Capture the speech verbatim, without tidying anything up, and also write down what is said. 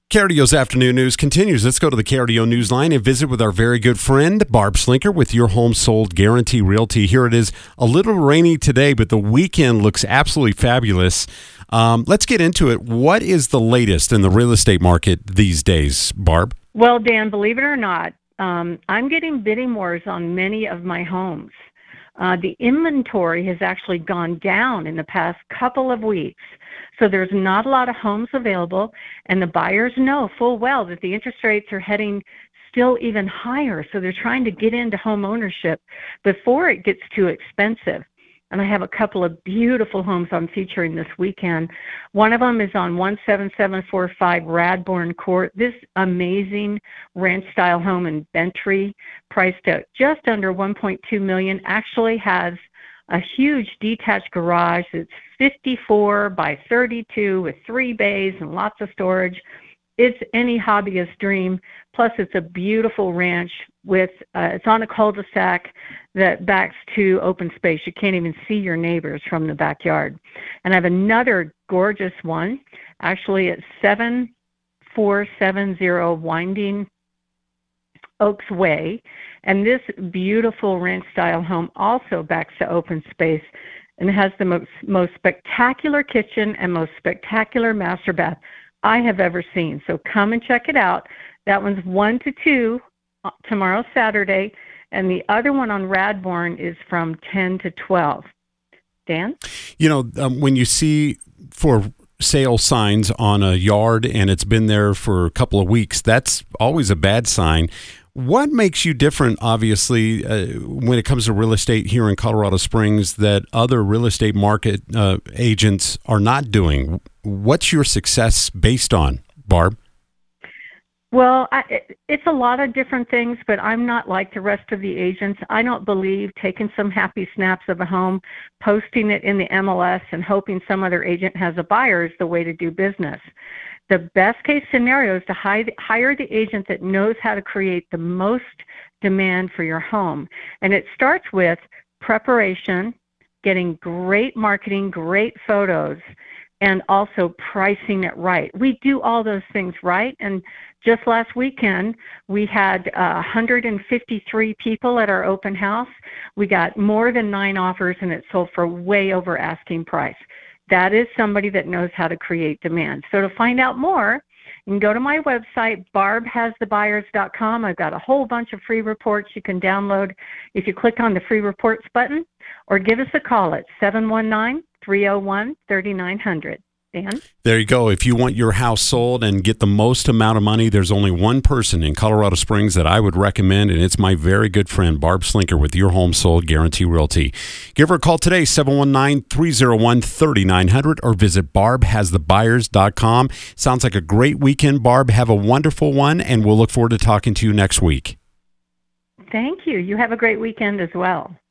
K R D O's Afternoon News continues. Let's go to the K R D O Newsline and visit with our very good friend, Barb Slinker, with Your Home Sold Guarantee Realty. Here it is, a little rainy today, but the weekend looks absolutely fabulous. Um, let's get into it. What is the latest in the real estate market these days, Barb? Well, Dan, believe it or not, um, I'm getting bidding wars on many of my homes. Uh, the inventory has actually gone down in the past couple of weeks. So there's not a lot of homes available, and the buyers know full well that the interest rates are heading still even higher. So they're trying to get into home ownership before it gets too expensive. And I have a couple of beautiful homes I'm featuring this weekend. One of them is on one seven seven four five Radbourne Court. This amazing ranch-style home in Bentry, priced at just under one point two million dollars, actually has a huge detached garage. It's fifty-four by thirty-two with three bays and lots of storage. It's any hobbyist dream. Plus, it's a beautiful ranch with, uh, it's on a cul-de-sac that backs to open space. You can't even see your neighbors from the backyard. And I have another gorgeous one, actually at seven four seven zero Winding Oaks Way. And this beautiful ranch-style home also backs to open space and has the most, most spectacular kitchen and most spectacular master bath I have ever seen. So come and check it out. That one's one to two tomorrow, Saturday, and the other one on Radbourne is from ten to twelve. Dan? You know, um, when you see for sale signs on a yard and it's been there for a couple of weeks, that's always a bad sign. What makes you different, obviously, uh, when it comes to real estate here in Colorado Springs that other real estate market uh, agents are not doing? What's your success based on, Barb? Well, I, it's a lot of different things, but I'm not like the rest of the agents. I don't believe taking some happy snaps of a home, posting it in the M L S, and hoping some other agent has a buyer is the way to do business. The best case scenario is to hire the agent that knows how to create the most demand for your home. And it starts with preparation, getting great marketing, great photos, and also pricing it right. We do all those things right. And just last weekend, we had uh, one hundred fifty-three people at our open house. We got more than nine offers, and it sold for way over asking price. That is somebody that knows how to create demand. So to find out more, you can go to my website, barb has the buyers dot com. I've got a whole bunch of free reports you can download if you click on the free reports button, or give us a call at seven one nine, three oh one, three nine zero zero. Dan? There you go. If you want your house sold and get the most amount of money, there's only one person in Colorado Springs that I would recommend, and it's my very good friend, Barb Slinker, with Your Home Sold Guarantee Realty. Give her a call today, seven one nine, three oh one, three nine zero zero, or visit barb has the buyers dot com. Sounds like a great weekend, Barb. Have a wonderful one, and we'll look forward to talking to you next week. Thank you. You have a great weekend as well.